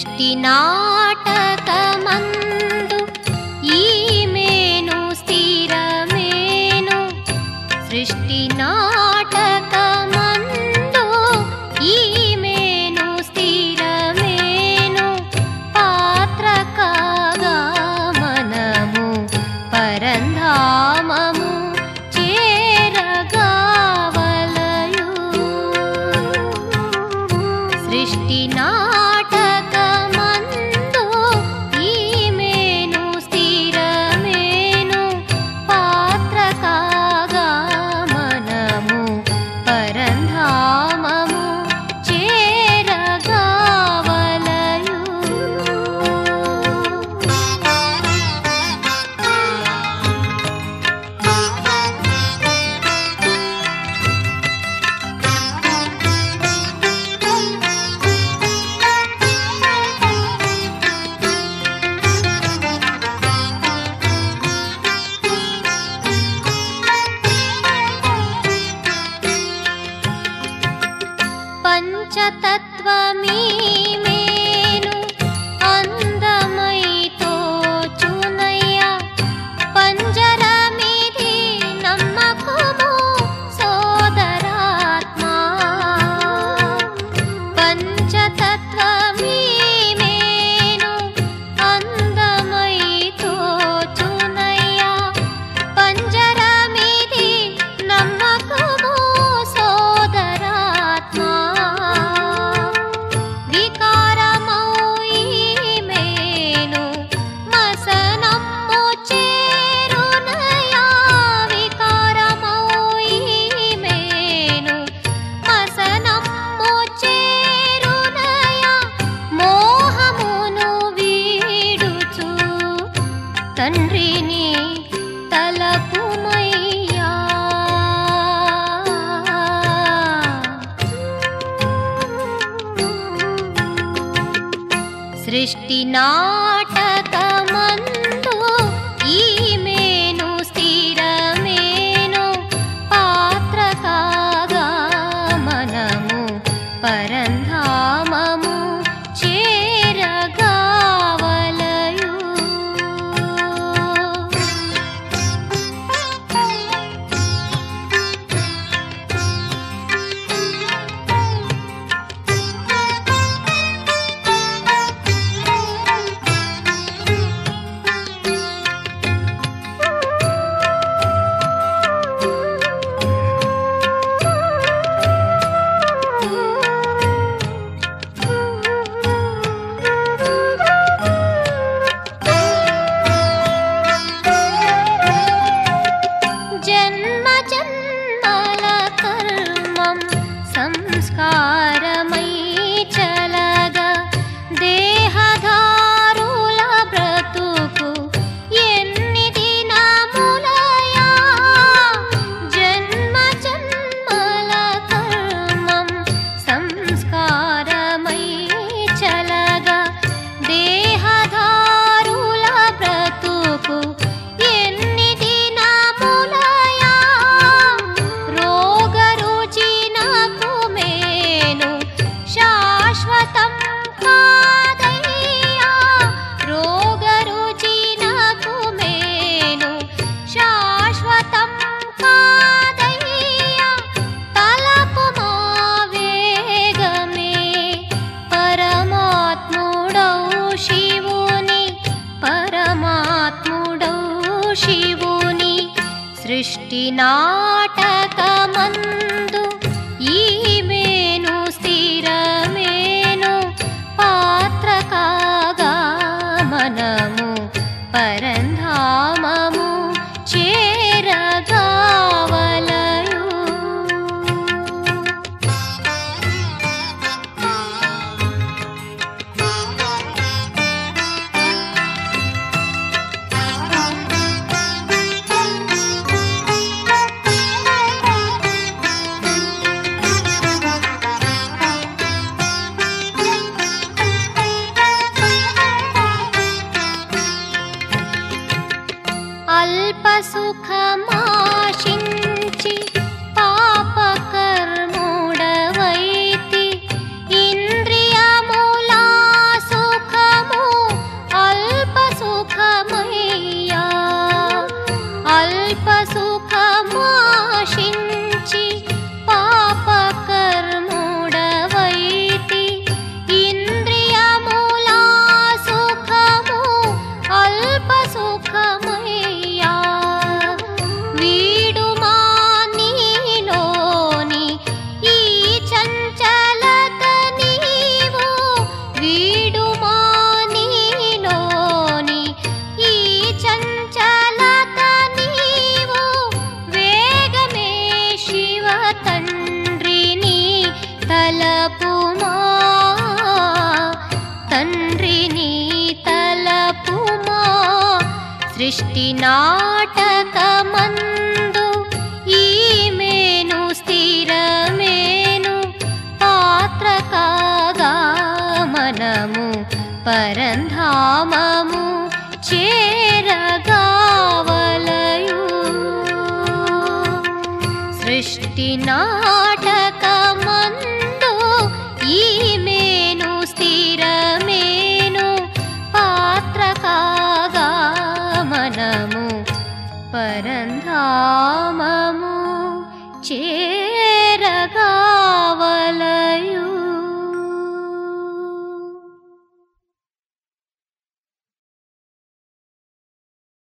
సృష్టి నాటకమందు ఈమెను స్థిరమేను సృష్టి నాటకమందు ఈమెను స్థిరమేను పాత్ర కాగా మనము పరంధామము చేరగావలయు సృష్టి నాటకమందు ఈమెను స్థిరమేను పాత్ర కాగా మనము పరంధామము చేరగావలయు పంచతత్వమీమేను అందమై తోచునయ్యా పంజరమిది నమ్మకము సోదరాత్మా పంచతత్వమీమేను అందమై తోచునయ్యా పంజరమిది నమ్మకము సోదరాత్మా వికారమౌ ఈమెను మసనమ్ము చేరునయా వికారమౌ ఈమెను మసనమ్ము చేరునయా మోహమును వీడుచు తండ్రిని తలపుమయ్యా సృష్టి నాటకమందు ఈమెను స్థిరమేను పాత్ర కాగా మనము పరంధామము చేరగావలయు జన్మ జన్మల కర్మం సంస్కారమై చలగా దేహధారుల బ్రతుకు ఎన్ని దినములయా జన్మ జన్మల కర్మం సంస్కారమై చలగా దేహధారుల బ్రతుకు ఎన్ని దినములయా రోగరుచినకు మేను శాశ్వతం కాదయ్యా రోగరుచినకు మేను శాశ్వతం కాదయ్యా తలపుమా వేగమే పరమాత్ముడౌ శివుని సృష్టి నాటకమందు ఈమెను స్థిరమేను పాత్ర కాగా మనము పరంధామము చేరగావలయు అల్ప సుఖమాశించి పాపకర్ముడవైతి ఇంద్రియములా సుఖ సృష్టి నాటకమందు ఈమెను స్థిరమేను పాత్ర కాగా మనము పరంధామము చేరగావలయు. సృష్టి నా